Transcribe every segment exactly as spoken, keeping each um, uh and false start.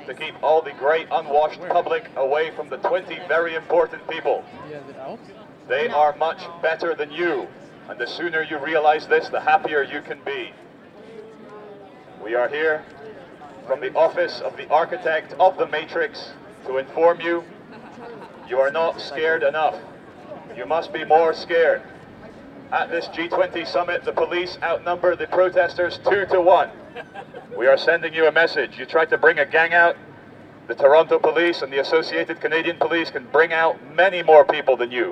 to keep all the great unwashed public away from the twenty very important people. They are much better than you, and the sooner you realize this, the happier you can be. We are here from the office of the architect of the Matrix to inform you, you are not scared enough. You must be more scared. At this G twenty summit, the police outnumber the protesters two to one. We are sending you a message. You tried to bring a gang out. The Toronto Police and the Associated Canadian Police can bring out many more people than you.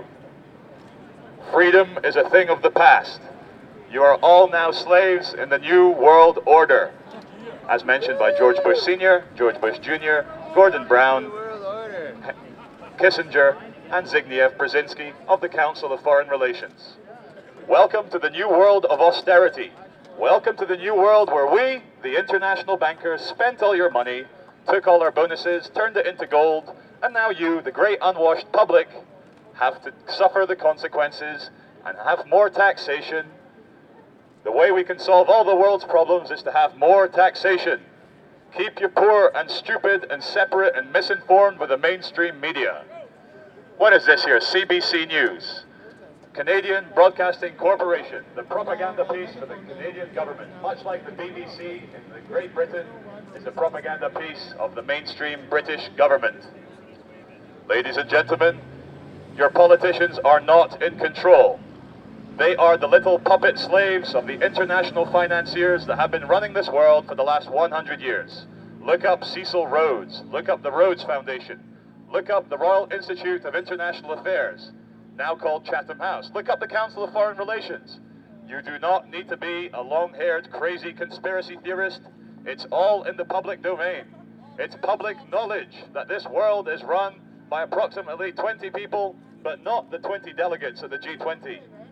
Freedom is a thing of the past. You are all now slaves in the new world order, as mentioned by George Bush Senior, George Bush Junior, Gordon Brown, Kissinger, and Zbigniew Brzezinski of the Council of Foreign Relations. Welcome to the new world of austerity. Welcome to the new world where we, the international bankers, spent all your money, took all our bonuses, turned it into gold, and now you, the great unwashed public, have to suffer the consequences and have more taxation. The way we can solve all the world's problems is to have more taxation. Keep you poor and stupid and separate and misinformed with the mainstream media. What is this here? C B C News. Canadian Broadcasting Corporation, the propaganda piece for the Canadian government, much like the B B C in the Great Britain, is the propaganda piece of the mainstream British government. Ladies and gentlemen, your politicians are not in control. They are the little puppet slaves of the international financiers that have been running this world for the last one hundred years. Look up Cecil Rhodes, look up the Rhodes Foundation, look up the Royal Institute of International Affairs, now called Chatham House. Look up the Council of Foreign Relations. You do not need to be a long-haired, crazy conspiracy theorist. It's all in the public domain. It's public knowledge that this world is run by approximately twenty people, but not the twenty delegates of the G twenty.